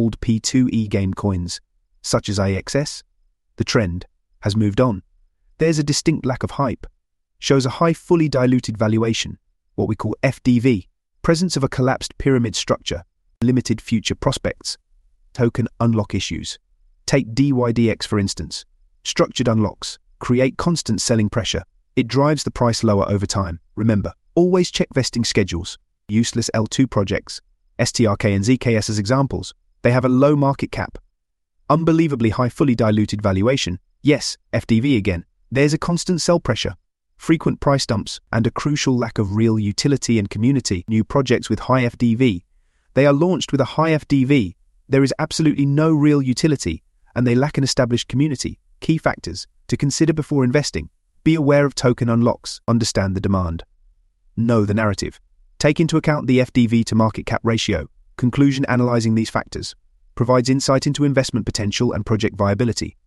old P2E game coins, such as AXS. The trend has moved on. There's a distinct lack of hype. Shows a high fully diluted valuation, what we call FDV, presence of a collapsed pyramid structure, limited future prospects, token unlock issues. Take DYDX for instance. Structured unlocks create constant selling pressure. It drives the price lower over time. Remember, always check vesting schedules. Useless L2 projects, STRK and ZKS as examples, they have a low market cap. Unbelievably high fully diluted valuation. Yes, FDV again. There's a constant sell pressure, frequent price dumps, and a crucial lack of real utility and community. New projects with high FDV. They are launched with a high FDV. There is absolutely no real utility, and they lack an established community. Key factors to consider before investing. Be aware of token unlocks. Understand the demand. Know the narrative. Take into account the FDV to market cap ratio. Conclusion: analyzing these factors provides insight into investment potential and project viability.